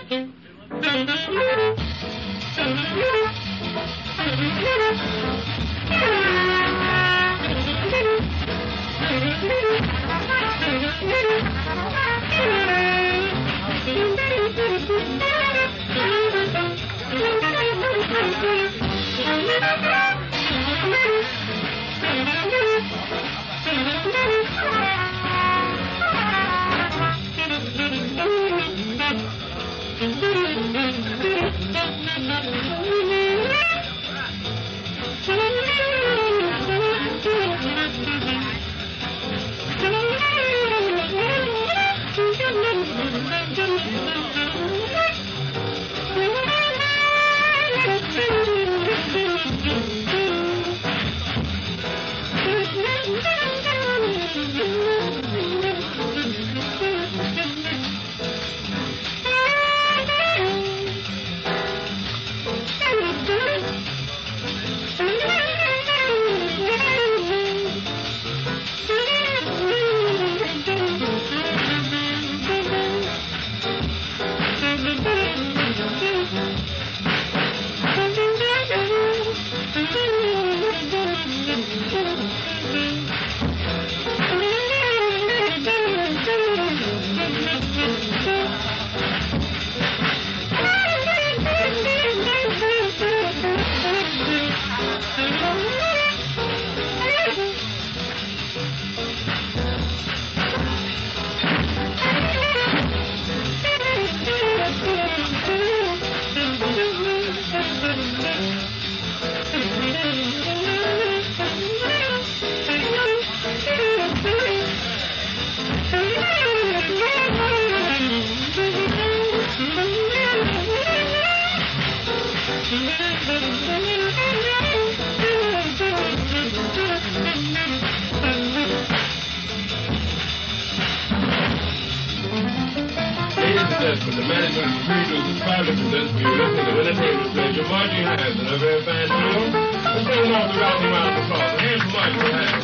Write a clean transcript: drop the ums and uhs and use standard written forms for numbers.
With the management of the Freedom is proudly presents for you listening to entertainment station Margie Hanson, a very fine show. Let's bring them off the Rocky Mountain Cross. Here's Margie Hanson.